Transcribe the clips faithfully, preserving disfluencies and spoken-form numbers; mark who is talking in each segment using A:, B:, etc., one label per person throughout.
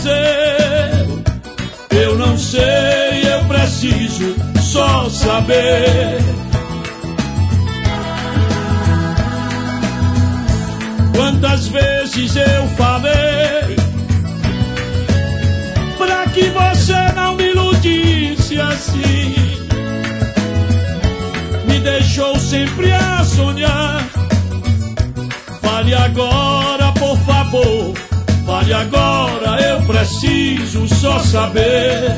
A: aconteceu? Eu não sei, eu preciso só saber. Quantas vezes eu falei pra que você não me iludisse assim, me deixou sempre a sonhar. Fale agora, por favor, fale agora, eu preciso só saber.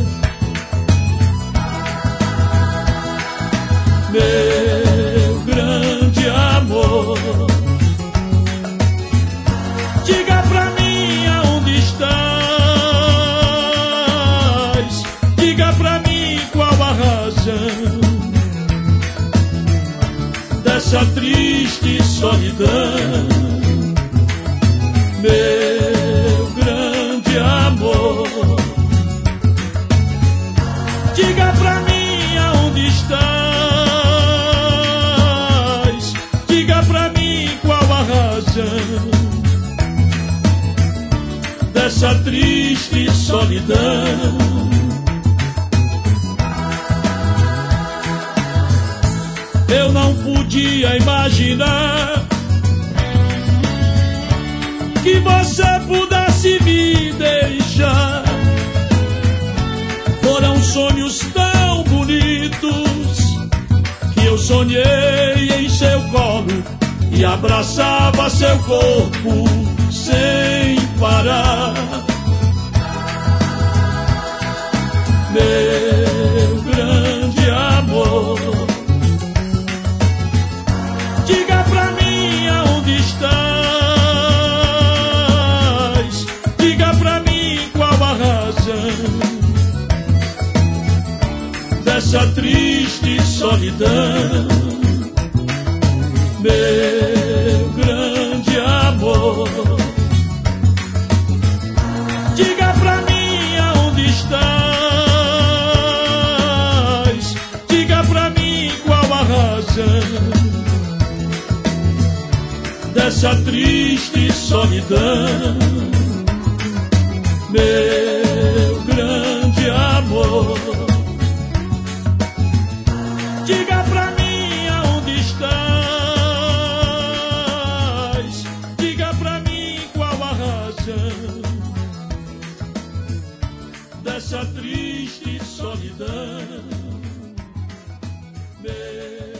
A: Meu grande amor, diga pra mim aonde estás, diga pra mim qual a razão dessa triste solidão. Meu grande amor, diga pra mim aonde estás, diga pra mim qual a razão dessa triste solidão. Eu não podia imaginar que você pudesse me deixar. Foram sonhos tão bonitos que eu sonhei em seu colo e abraçava seu corpo sem parar. Meu grande amor, diga pra mim aonde estás, diga pra mim qual a razão dessa triste solidão. Meu grande amor, diga pra mim aonde estás, diga pra mim qual a razão dessa triste solidão. Meu grande amor, diga pra mim aonde estás, diga pra mim qual a razão dessa triste solidão. Meu